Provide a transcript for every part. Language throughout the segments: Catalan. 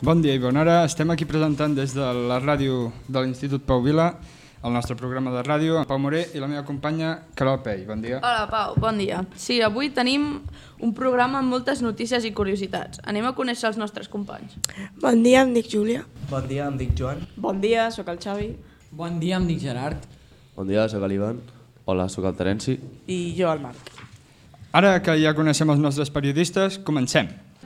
Bon dia i bona hora. Estem aquí presentant des de la ràdio de l'Institut Pau Vila el nostre programa de ràdio, en Pau Moré i la meva companya Carol Pei. Bon dia. Hola Pau, bon dia. Sí, avui tenim un programa amb moltes notícies i curiositats. Anem a conèixer els nostres companys. Bon dia, em dic Júlia. Bon dia, em dic Joan. Bon dia, sóc el Xavi. Bon dia, em dic Gerard. Bon dia, sóc l'Ivan. Hola, sóc el Terenci. I jo, el Marc. Ara que ja coneixem els nostres periodistes, comencem.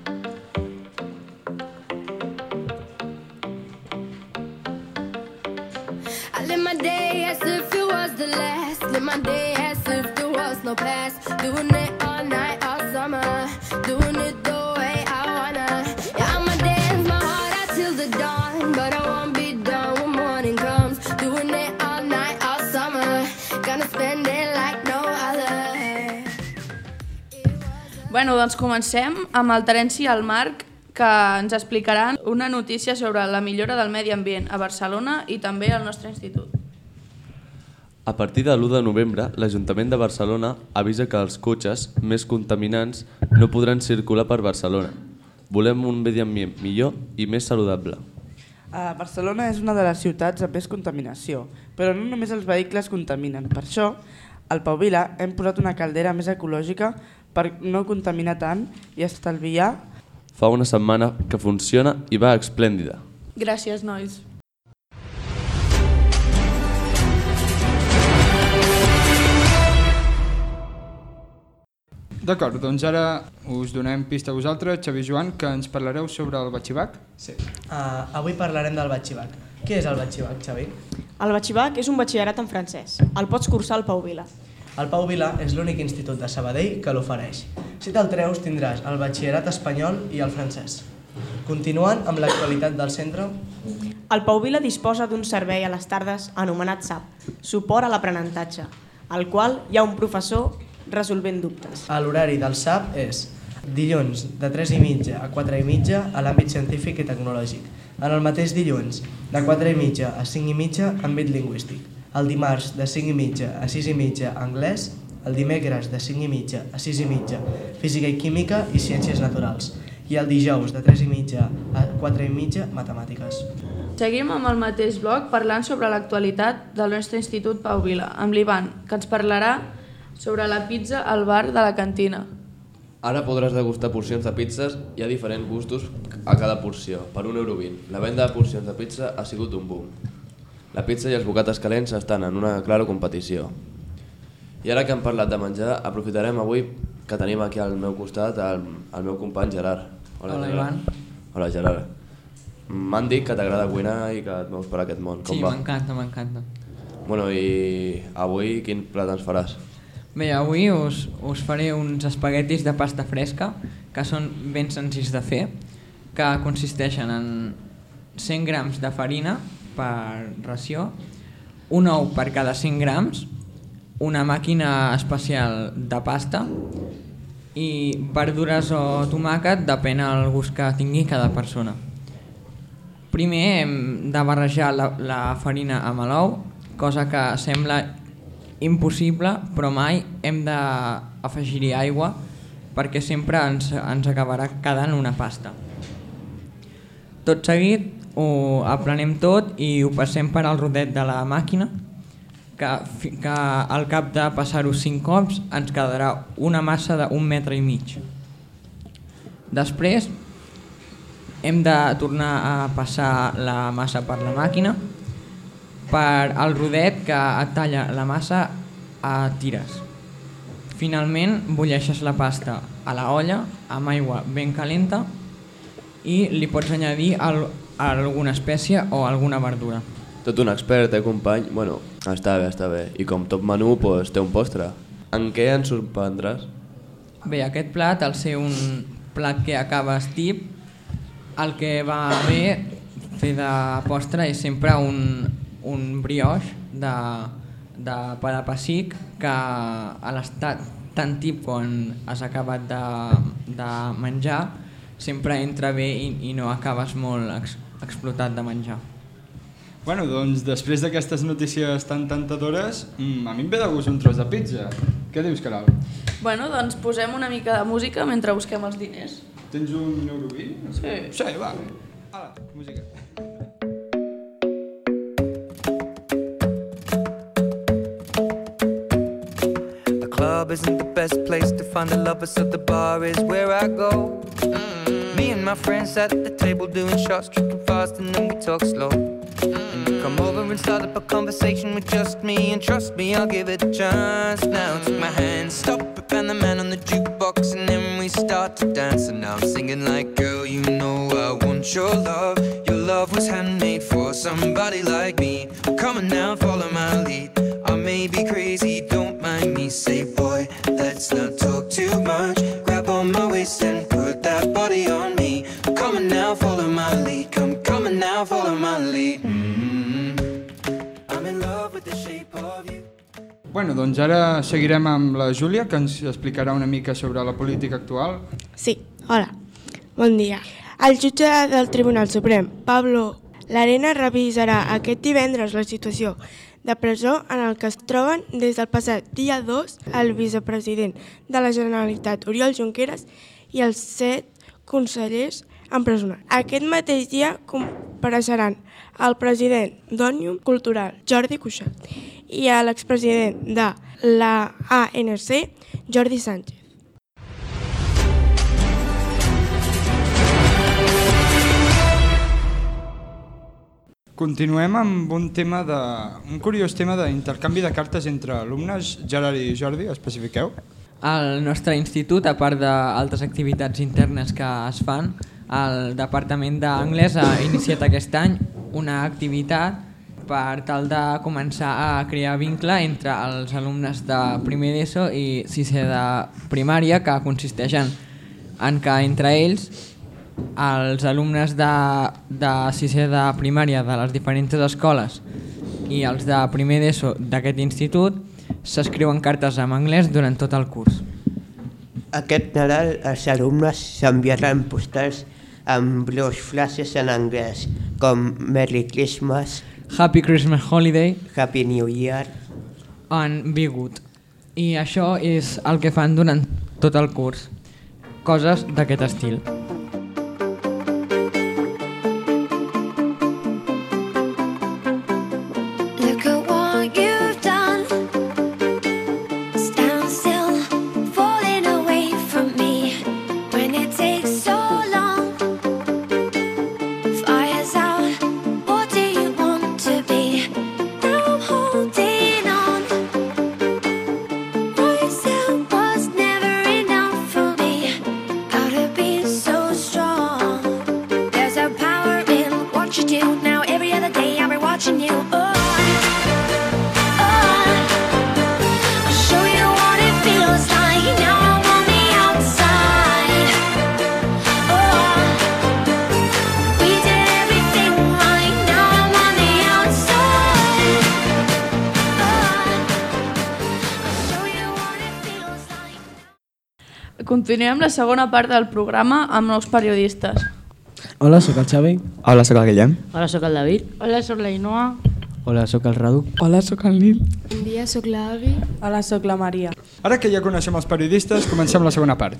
I live my day as if it was the last. Live my day as if there was no past. Doing it all night, all summer. Doing it the way I wanna. Yeah, I'ma dance my heart out till the dawn. But I won't be done when morning comes. Doing it all night, all summer. Gonna spend it like no other. Bueno, doncs comencem amb el Terenci i el Marc, que ens explicaran una notícia sobre la millora del medi ambient a Barcelona i també al nostre institut. A partir de l'1 de novembre, l'Ajuntament de Barcelona avisa que els cotxes més contaminants no podran circular per Barcelona. Volem un medi ambient millor i més saludable. Barcelona és una de les ciutats amb més contaminació, però no només els vehicles contaminen. Per això, al Pau Vila hem posat una caldera més ecològica per no contaminar tant i estalviar. Fa una setmana que funciona i va esplèndida. Gràcies, nois. D'acord, doncs ara us donem pista a vosaltres, Xavi i Joan, que ens parlareu sobre el batxibac. Sí. Avui parlarem del batxibac. Què és el batxibac, Xavi? El batxibac és un batxillerat en francès. El pots cursar al Pau Vila. El Pau Vila és l'únic institut de Sabadell que l'ofereix. Si te'l treus tindràs el batxillerat espanyol i el francès. Continuant amb l'actualitat del centre. El Pau Vila disposa d'un servei a les tardes anomenat SAP, suport a l'aprenentatge, al qual hi ha un professor resolvent dubtes. L'horari del SAP és dilluns de 3:30 a 4:30 a l'àmbit científic i tecnològic. En el mateix dilluns, de 4:30 a 5:30, àmbit lingüístic. El dimarts, de 5:30 a 6:30, anglès. El dimecres, de 5:30 a 6:30, física i química i ciències naturals. I el dijous, de 3:30 a 4:30, matemàtiques. Seguim amb el mateix bloc parlant sobre l'actualitat del nostre institut Pau Vila, amb l'Ivan, que ens parlarà sobre la pizza al bar de la cantina. Ara podràs degustar porcions de pizzas. Hi ha diferents gustos a cada porció, per 1,20 €. La venda de porcions de pizza ha sigut un boom. La pizza i els bocates calents estan en una clara competició. I ara que hem parlat de menjar, aprofitarem avui que tenim aquí al meu costat el meu company Gerard. Hola, Gerard. Ivan. Hola, Gerard. M'han dit que t'agrada cuinar i que et veus per aquest món. Com Sí, va? m'encanta. Bueno, i avui quin plat ens faràs? Bé, avui us faré uns espaguetis de pasta fresca, que són ben senzills de fer, que consisteixen en 100 grams de farina per ració, un ou per cada 100 grams, una màquina especial de pasta i verdures o tomàquet, depèn del gust que tingui cada persona. Primer hem de barrejar la farina amb l'ou, cosa que sembla impossible, però mai hem d'afegir-hi aigua perquè sempre ens acabarà quedant una pasta. Tot seguit ho aplanem tot i ho passem per al rodet de la màquina, que al cap de passar-ho 5 cops ens quedarà una massa d'1,5 metres. Després hem de tornar a passar la massa per la màquina, per al rodet que et talla la massa a tires. Finalment bulleixes la pasta a la olla amb aigua ben calenta i li pots añadir alguna espècie o alguna verdura. Tot un expert, company? Bueno, està bé. I com tot menú, doncs, té un postre. En què ens sorprendràs? Bé, aquest plat, al ser un plat que acaba tip, el que va bé fer de postre és sempre un brioix de pa de pessic, que a l'estat tan tip quan has acabat de menjar sempre entra bé i no acabes molt explotat de menjar. Bueno, doncs després d'aquestes notícies tan tentadores, a mi em ve de gust un tros de pizza. Què dius, Carol? Bueno, doncs posem una mica de música mentre busquem els diners. Tens un euro 20? Sí. Sí, va. Ala, música. The club isn't the best place to find a lover, so the bar is where I go. Me and my friends at the table doing shots, tripping fast, and then we talk slow. And you come over and start up a conversation with just me, and trust me, I'll give it a chance. Now take my hand, stop it, and the man on the jukebox, and then we start to dance. And now I'm singing like, girl, you know I want your love. Your love was handmade for somebody like me. Come on now, follow my lead. I may be crazy, don't mind me. Say, boy, let's not talk too much. Grab on my waist and put that body on me. Come on now, follow my lead. Come on now, follow my lead. I'm in love with the shape of you. Bueno, doncs ara seguirem amb la Júlia, que ens explicarà una mica sobre la política actual. Sí, hola, bon dia. El jutge del Tribunal Suprem, Pablo Llarena, revisarà aquest divendres la situació de presó en el que es troben des del passat dia 2 el vicepresident de la Generalitat, Oriol Junqueras, i els 7 consellers empresonats. Aquest mateix dia compareixeran el president d'Òmnium Cultural, Jordi Cuixart, i a l'expresident de l'ANC, Jordi Sánchez. Continuem amb un curiós tema d'intercanvi de cartes entre alumnes. Gerard i Jordi, especifiqueu. Al nostre institut, a part d'altres activitats internes que es fan, el Departament d'Anglès ha iniciat aquest any una activitat per tal de començar a crear vincle entre els alumnes de primer d'ESO i sisè de primària, que consisteixen en que entre ells els alumnes de sisè de primària de les diferents escoles i els de primer d'ESO d'aquest institut s'escriuen cartes en anglès durant tot el curs. Aquest Nadal els alumnes s'enviaran postals amb 2 frases en anglès, com Merry Christmas, Happy Christmas Holiday, Happy New Year and Be Good. I això és el que fan durant tot el curs. Coses d'aquest estil. Continuem amb la segona part del programa amb nous periodistes. Hola, sóc el Xavi. Hola, sóc el Guillem. Hola, sóc el David. Hola, sóc la Inoa. Hola, sóc el Radu. Hola, sóc el Nil. Bon dia, sóc l'Avi. Hola, sóc la Maria. Ara que ja coneixem els periodistes, comencem la segona part.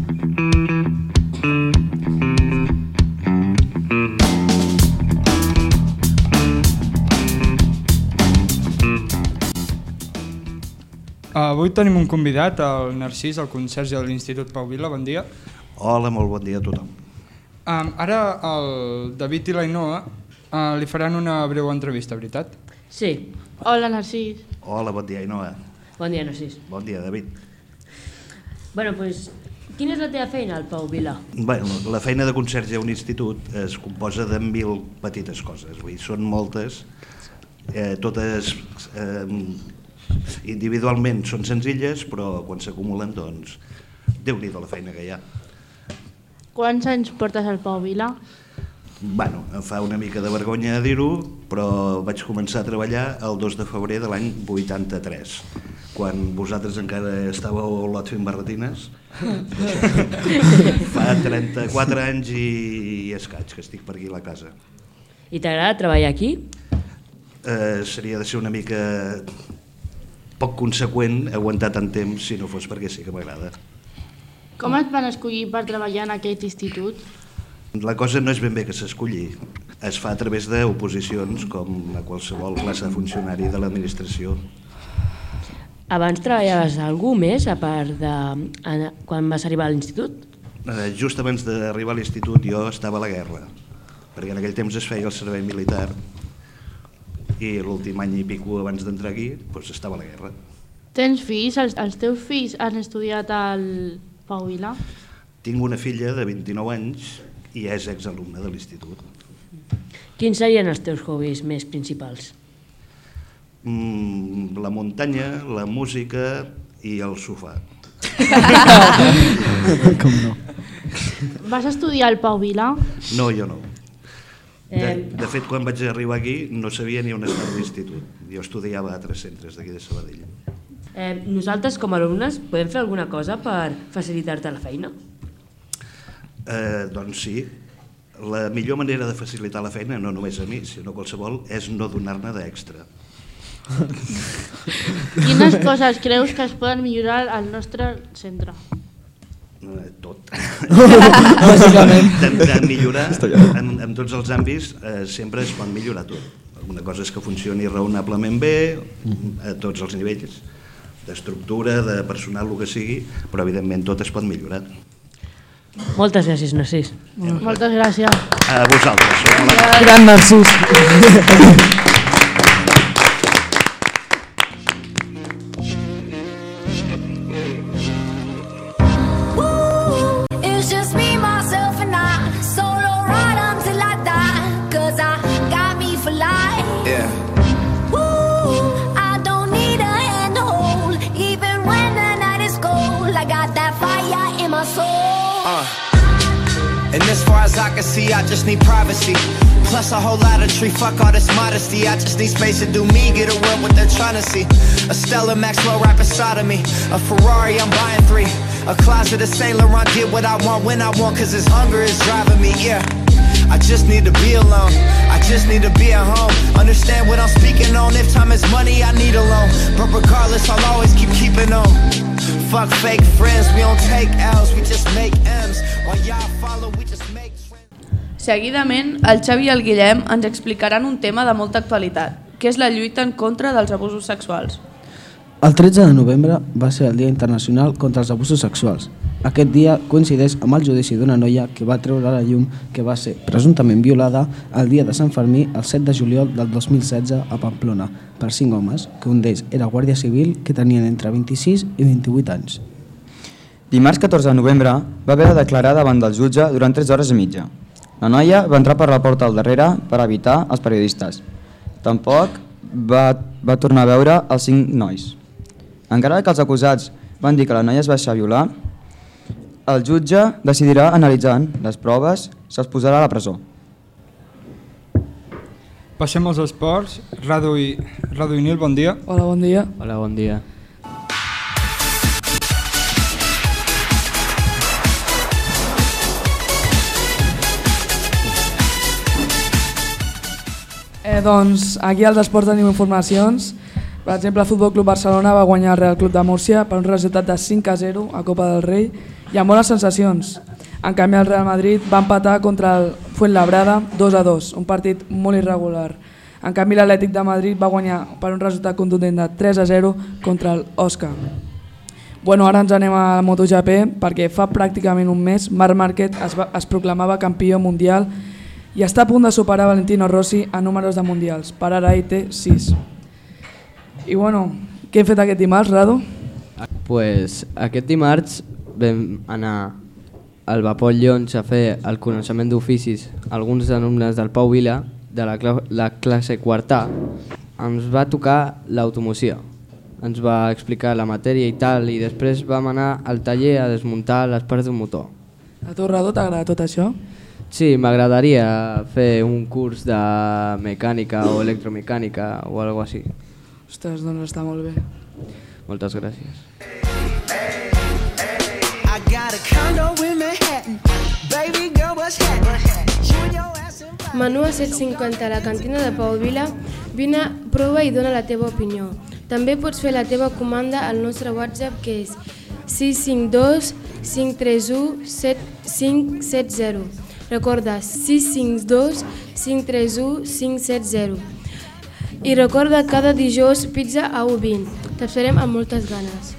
Avui tenim un convidat, el Narcís, el conserge de l'Institut Pau Vila. Bon dia. Hola, molt bon dia a tothom. Ara el David i la Inoa li faran una breu entrevista, veritat? Sí. Hola, Narcís. Hola, bon dia, Inoa. Bon dia, Narcís. Bon dia, David. Bueno, doncs, quina és la teva feina al Pau Vila? Bueno, la feina de conserge a un institut es composa de 1000 petites coses. Vull dir, són moltes, totes individualment són senzilles, però quan s'acumulen, doncs, Déu-n'hi-do la feina que hi ha. Quants anys portes al Pau Vila? Bueno, em fa una mica de vergonya dir-ho, però vaig començar a treballar el 2 de febrer de l'any 83, quan vosaltres encara estàveu a Olot fent barretines. Fa 34 anys i escaig que estic per aquí a la casa. I t'agrada treballar aquí? Seria de ser una mica poc conseqüent aguantar tant temps si no fos perquè sí que m'agrada. Com et van escollir per treballar en aquest institut? La cosa no és ben bé que s'esculli. Es fa a través d'oposicions, com a qualsevol classe de funcionari de l'administració. Abans treballaves algú més, a part de quan vas arribar a l'institut? Just abans d'arribar a l'institut jo estava a la guerra, perquè en aquell temps es feia el servei militar i l'últim any i pico abans d'entrar aquí estava a la guerra. Tens fills? Els teus fills han estudiat al Pau Vila? Tinc una filla de 29 anys i és exalumna de l'institut. Quins serien els teus hobbies més principals? La muntanya, la música i el sofà. Com no? Vas estudiar al Pau Vila? No, jo no. De fet, quan vaig arribar aquí no sabia ni on estava l'institut. Jo estudiava a altres centres d'aquí de Sabadell. Nosaltres, com a alumnes, podem fer alguna cosa per facilitar-te la feina? Doncs sí. La millor manera de facilitar la feina, no només a mi, sinó a qualsevol, és no donar-ne d'extra. Quines coses creus que es poden millorar al nostre centre? Tot. Bàsicament. De millorar en tots els àmbits sempre es pot millorar tot. Una cosa és que funcioni raonablement bé a tots els nivells, d'estructura, de personal, el que sigui, però evidentment tot es pot millorar. Moltes gràcies, Narcís. Moltes gràcies. A vosaltres. Gran Narcís. It's just me, myself and I. Solo ride until I die. 'Cause I got me for life. Yeah. Woo, I don't need a hand to hold. Even when the night is cold, I got that fire in my soul. And as far as I can see, I just need privacy. Plus a whole lot of tree, fuck all this modesty. I just need space to do me, get away what they're trying to see. A Stella Maxwell right beside of me. A Ferrari, I'm buying 3. A closet of Saint Laurent, get what I want when I want, 'cause this hunger is driving me, yeah. I just need to be alone, I just need to be at home. Understand what I'm speaking on, if time is money, I need a loan. But regardless, I'll always keeping on. Fuck fake friends, we don't take L's, we just make M's. While y'all follow, we just make trends. Seguidament, el Xavi i el Guillem ens explicaran un tema de molta actualitat, que és la lluita en contra dels abusos sexuals. El 13 de novembre va ser el Dia Internacional contra els Abusos Sexuals. Aquest dia coincideix amb el judici d'una noia que va treure a la llum que va ser presumptament violada el dia de Sant Fermí el 7 de juliol del 2016 a Pamplona per 5 homes, que un d'ells era guàrdia civil, que tenien entre 26 i 28 anys. Dimarts 14 de novembre va haver de declarar davant del jutge durant 3 hores i mitja. La noia va entrar per la porta al darrere per evitar els periodistes. Tampoc va tornar a veure els 5 nois. Encara que els acusats van dir que la noia es va deixar violar, el jutge decidirà analitzant les proves, se'ls posarà a la presó. Passem als esports. Radu i Nil, bon dia. Hola, bon dia. Hola, bon dia. Doncs aquí als esports tenim informacions. Per exemple, el Futbol Club Barcelona va guanyar el Real Club de Múrcia per un resultat de 5-0 a Copa del Rei i amb bones sensacions. En canvi, el Real Madrid va empatar contra el Fuenlabrada 2-2, un partit molt irregular. En canvi, l'Atlètic de Madrid va guanyar per un resultat contundent de 3-0 contra l'Osca. Bueno, ara ens anem a la MotoGP perquè fa pràcticament un mes Marc Márquez es proclamava campió mundial i està a punt de superar Valentino Rossi en números de mundials. Per ara ell té 6. I bueno, què hem fet aquest dimarts, Rado? Pues aquest dimarts vam anar al Vapor Llons a fer el coneixement d'oficis. Alguns alumnes del Pau Vila, de la classe quarta, ens va tocar l'automoció. Ens va explicar la matèria i tal, i després vam anar al taller a desmuntar les parts d'un motor. A tu, Rado, t'agrada tot això? Sí, m'agradaria fer un curs de mecànica o electromecànica o alguna cosa així. Ostres, doncs està molt bé. Moltes gràcies. Menú a 7,50 a la cantina de Pau Vila. Vine, prova i dona la teva opinió. També pots fer la teva comanda al nostre WhatsApp, que és 652 531 7570. Recorda 652 531 570. I recorda cada dijous pizza a 1:20. T'esperem amb moltes ganes.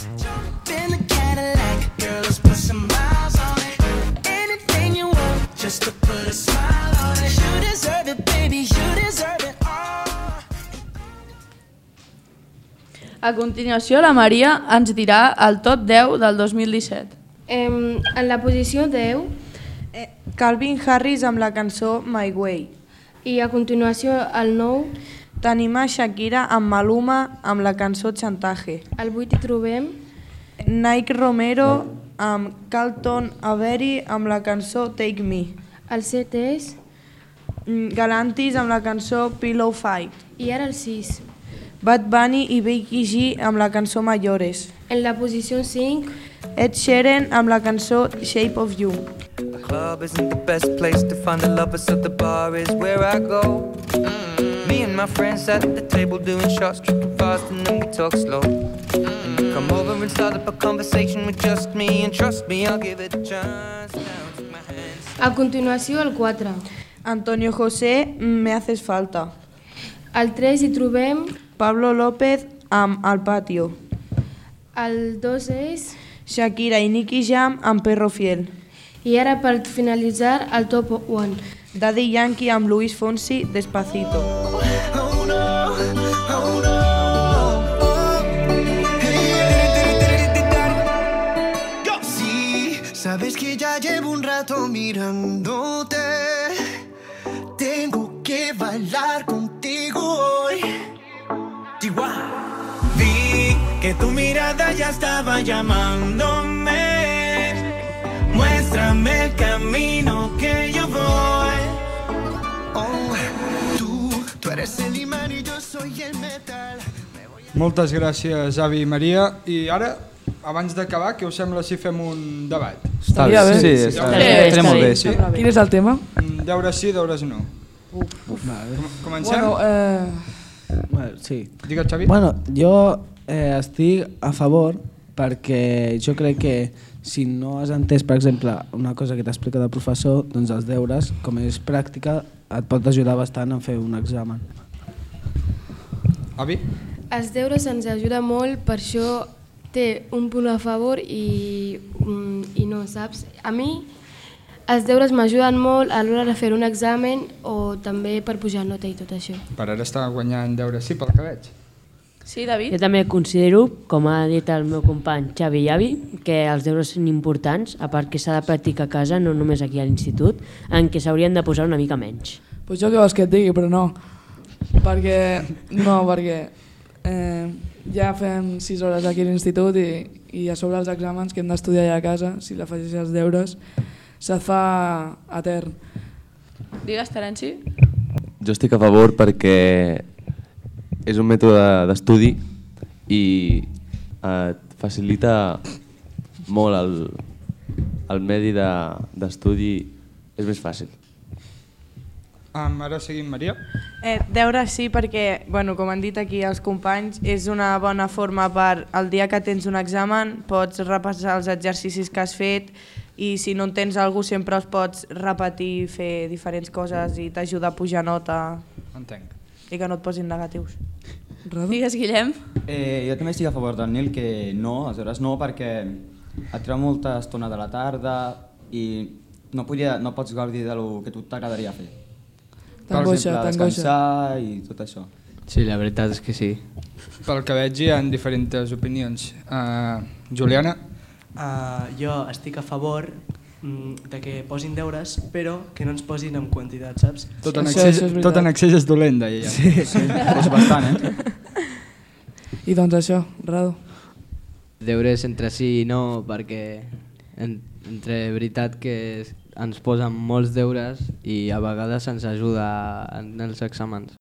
A continuació, la Maria ens dirà el top 10 del 2017. En la posició 10... Calvin Harris amb la cançó My Way. I a continuació, el 9... Tenim a Shakira amb Maluma amb la cançó Chantaje. El 8 hi trobem... Nike Romero amb Carlton Avery amb la cançó Take Me. El 7 és... Galantis amb la cançó Pillow Fight. I ara el 6. Bad Bunny i Becky G amb la cançó Mayores. En la posició 5... Ed Sheeran amb la cançó Shape of You. The club isn't the best place to find the lovers, so the bar is where I go. Me and my friends at the table doing shots, tripping fast and then we talk slow. And you come over and start up a conversation with just me, and trust me, I'll give it a chance. Now take my hands. A continuació, el 4. Antonio José, Me Haces Falta. El 3 hi trobem... Pablo López amb Al Patio. El 2 és... Shakira i Nicky Jam amb Perro Fiel. I ara, per finalitzar, el top 1. Daddy Yankee amb Luis Fonsi, Despacito. Oh no, oh no. Sí, sabes que ya llevo un rato mirándote. Tengo que bailar contigo hoy. Vi que tu mirada ya estaba llamándome. Muéstrame el camino que yo voy. Oh, tú eres el imán y yo soy el metal. Moltes gràcies, Avi i Maria. I ara, abans d'acabar, què us sembla si fem un debat? Està bé, sí, està molt bé, sí. Quin és el tema? Deures sí, deures no. Comencem? Sí. Digues, Xavi. Bueno, jo estic a favor perquè jo crec que si no has entès, per exemple, una cosa que t'explica el professor, doncs els deures, com és pràctica, et pot ajudar bastant a fer un examen. Avi? Els deures ens ajuden molt, per això té un punt a favor i no, saps? A mi els deures m'ajuden molt a l'hora de fer un examen o també per pujar nota i tot això. Per ara està guanyant deures sí, pel que veig. Sí, David? Jo també considero, com ha dit el meu company Xavi i Avi, que els deures són importants, a part que s'ha de practicar a casa, no només aquí a l'institut, en què s'haurien de posar una mica menys. Pues jo què vols que et digui, però no. Perquè ja fem 6 hores aquí a l'institut i a sobre els exàmens que hem d'estudiar allà a casa, si l'afegeixes els deures, se't fa etern. Digues, Terenci. Jo estic a favor perquè és un mètode d'estudi i et facilita molt el medi d'estudi, és més fàcil. Ara seguim, Maria. Deures sí, perquè, com han dit aquí els companys, és una bona forma per el dia que tens un examen, pots repassar els exercicis que has fet i si no entens alguna cosa sempre els pots repetir, fer diferents coses i t'ajuda a pujar nota. Entenc. I que no et posin negatius. Digues, Guillem. Jo també estic a favor del Nil que no, els deures no, perquè et treu molta estona de la tarda i no pots gaudir del que tu t'agradaria fer. Per exemple, descansar i tot això. Sí, la veritat és que sí. Pel que veig hi ha diferents opinions. Juliana? Jo estic a favor de que posin deures, però que no ens posin en quantitat, saps? Tot en excés és dolent, deia. Sí, és bastant, I doncs això, Rado. Deures entre sí i no, perquè entre veritat que ens posen molts deures i a vegades ens ajuda en els exàmens.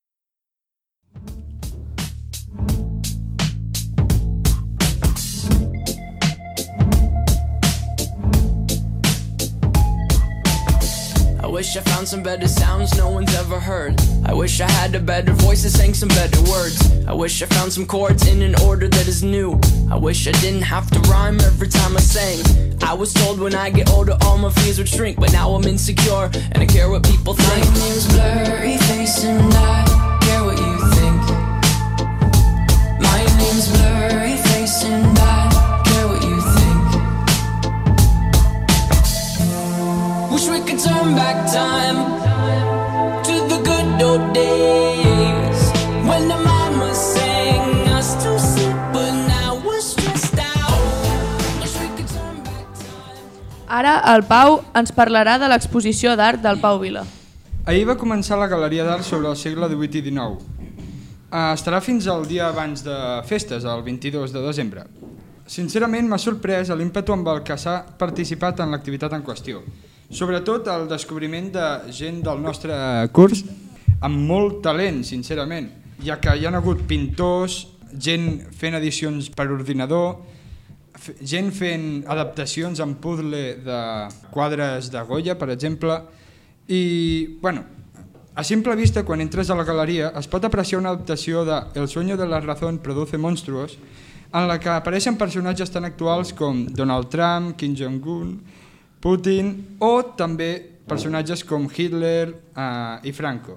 I wish I found some better sounds no one's ever heard. I wish I had a better voice that sang some better words. I wish I found some chords in an order that is new. I wish I didn't have to rhyme every time I sang. I was told when I get older all my fears would shrink, but now I'm insecure and I care what people think. My name's Blurry Face and I care what you think. My name's Blurry Face and I care what you think. Wish we could turn back time to the good old days when the mama sang us to sleep, but now we're stressed out. Wish we could turn back time. Ara el Pau ens parlarà de l'exposició d'art del Pau Vila. Ahir va començar la Galeria d'Art sobre el segle XVIII i XIX. Estarà fins al dia abans de festes, el 22 de desembre. Sincerament m'ha sorprès l'ímpetu amb el que s'ha participat en l'activitat en qüestió. Sobretot el descobriment de gent del nostre curs amb molt talent, sincerament, ja que hi ha hagut pintors, gent fent edicions per ordinador, gent fent adaptacions en puzzle de quadres de Goya, per exemple, i, bueno, a simple vista, quan entres a la galeria, es pot apreciar una adaptació de El sueño de la razón produce monstruos, en la que apareixen personatges tan actuals com Donald Trump, Kim Jong-un, Putin, o també personatges com Hitler i Franco.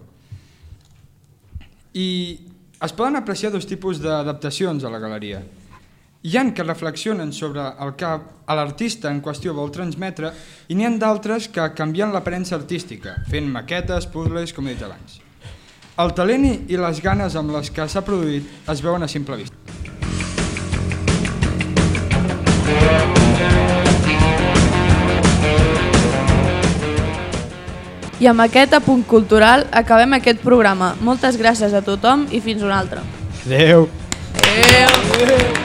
I es poden apreciar dos tipus d'adaptacions a la galeria. Hi ha que reflexionen sobre el que l'artista en qüestió vol transmetre i n'hi ha d'altres que canvien l'aparença artística, fent maquetes, puzzles, com he dit abans. El talent i les ganes amb les que s'ha produït es veuen a simple vista. I amb aquest apunt cultural acabem aquest programa. Moltes gràcies a tothom i fins una altra. Adéu! Adéu!